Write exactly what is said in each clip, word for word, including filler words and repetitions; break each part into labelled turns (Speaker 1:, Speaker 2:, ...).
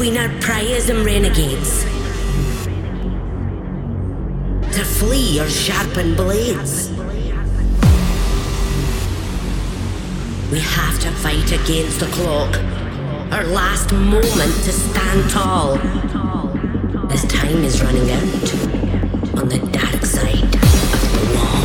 Speaker 1: between our preyers and renegades, to flee our sharpened blades. We have to fight against the clock, our last moment to stand tall, as time is running out on the dark side of the wall.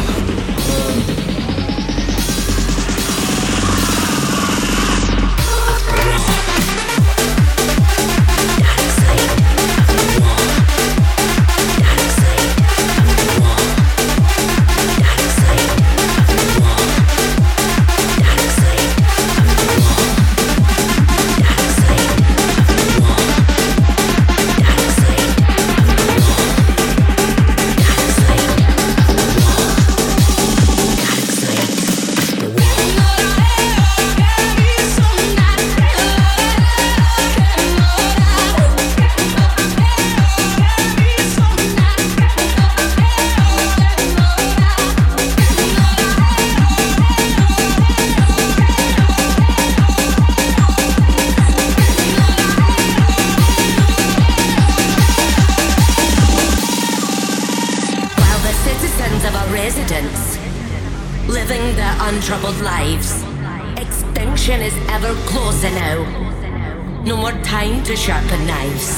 Speaker 1: Living their untroubled lives. Extinction is ever closer now. No more time to sharpen knives.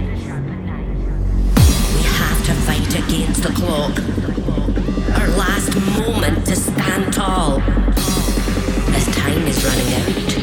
Speaker 1: We have to fight against the clock. Our last moment to stand tall, as time is running out